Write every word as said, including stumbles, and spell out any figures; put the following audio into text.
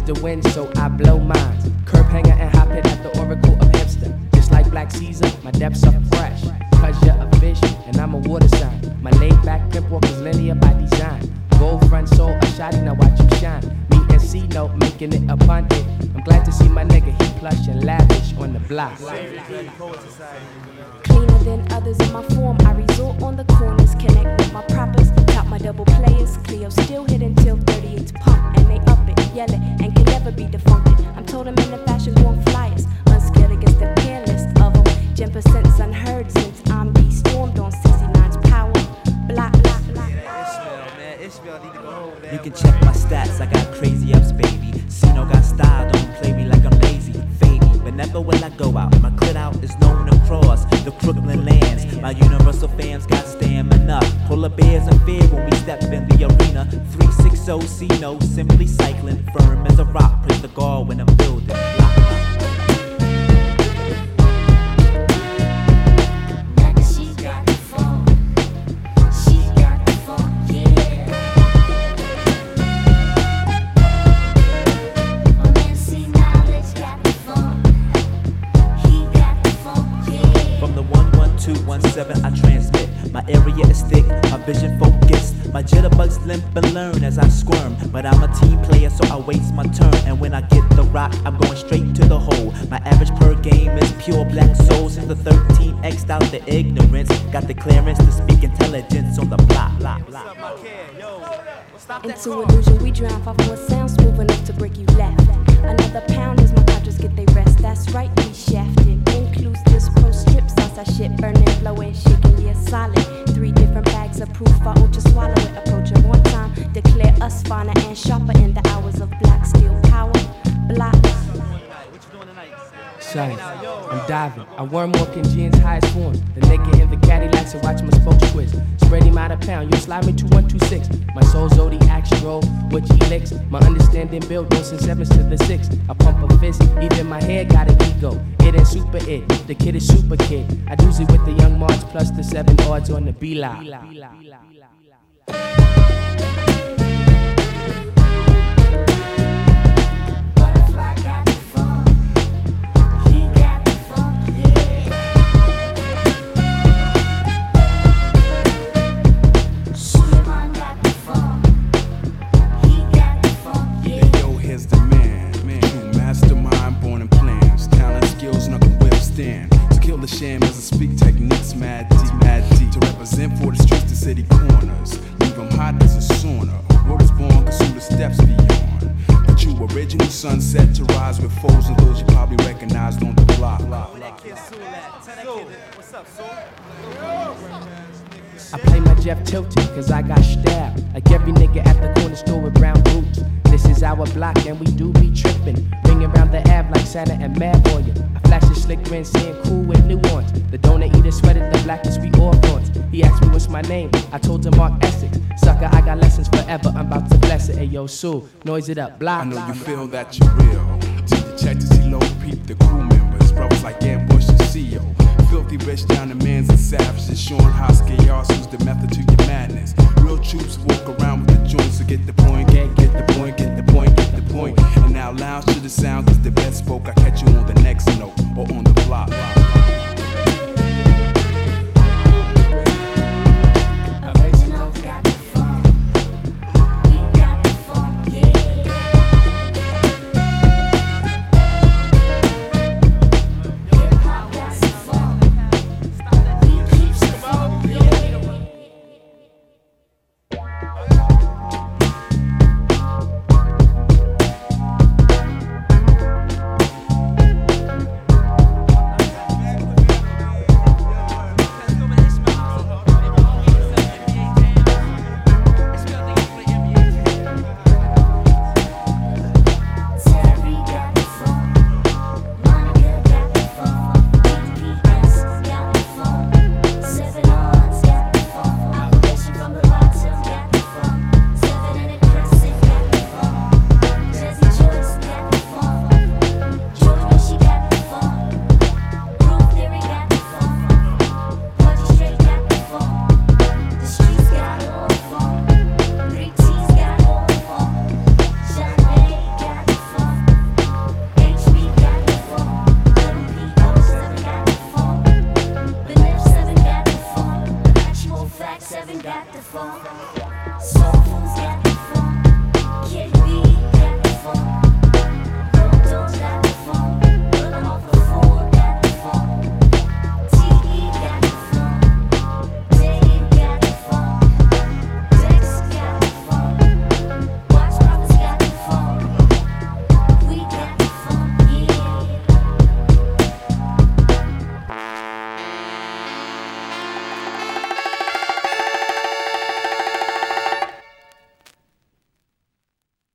the wind, so I blow mines. Curb hanger and hop it at the Oracle of Hipster. Just like Black Caesar, my depths are fresh. Cause you're a fish and I'm a water sign. My laid back pimp walk is linear by design. Gold front soul, a shotty, now watch you shine. Me and C-Note making it upon it. I'm glad to see my nigga, he plush and lavish on the block. Cleaner than others in my form, I resort on the corners, connect with my proppers, top my double players. Cleo still hit until thirty-eight's pump, and they up it, yell it, and can never be defunct. I'm told I'm in the fashion going flyers, unscared against the pair list of them. Gen percent's unheard since I'm de-stormed on sixty-nine's power. Block, block, block. You can check my stats, I got crazy ups, baby. C-No got style, don't play me like I'm lazy. Fade me, but never will I go out. My clit out is known across the Crooklyn lands. My universal fams got stamina. Full of bears and fear when we step in the arena. three sixty C-No, simply cycling. Firm as a rock, place the guard when I'm building. Block, block. I transmit, my area is thick, my vision focused, my jitterbugs limp and learn as I squirm, but I'm a team player so I waste my turn, and when I get the rock I'm going straight to the hole. My average per game is pure black soul, since the thirteen X'd out the ignorance, got the clearance to speak intelligence on the block. block, block. Into illusion we drown, five more sounds smooth enough to break you left. Another pound as my conscious get they rest, that's right, we shafted. Includes this pro strip sauce, that shit burning, blowing, shaking, yeah, solid. Three different bags of proof, I ought to swallow it. Approach it one time, declare us finer and sharper in the hours of black steel power. Block. Son, I'm diving. I worm walking jeans, highest form. The nigga in the Cadillac, so watch my spokes twist. Spread him out a pound, you slide me to one two six. My soul zodiac stroll, what he licks. My understanding built no since sevens to the six. I pump a fist, even my hair got an ego. It ain't super it, the kid is super kid. I do it with the young March plus the seven odds on the B-Lock. The sham as I speak techniques, mad deep, mad deep. To represent for the streets, the city corners. Leave them hot as a sauna. A word is born, cause who the steps beyond. The true original sunset to rise with foes and those you probably recognized on the block. I play my Jeff Tilton, cause I got style. Like every nigga at the corner store with brown boots. This is our block and we do be trippin'. Ring around the Ave like Santa and Mad Boy. I flash a slick grin, saying cool with nuance. The donut eater sweated the blackest we all flaunts. He asked me what's my name, I told him Mark Essex. Sucker, I got lessons forever, I'm about to bless it. Hey yo, Sue, noise it up, block. I know you feel that you're real. Till you check to see low peep the crew members. Brothers like Ambush and C O. Filthy rich down the mans and savages. Showing how scars who's the method to your madness. Real troops walk around with the joints to get the point. Gang, gang.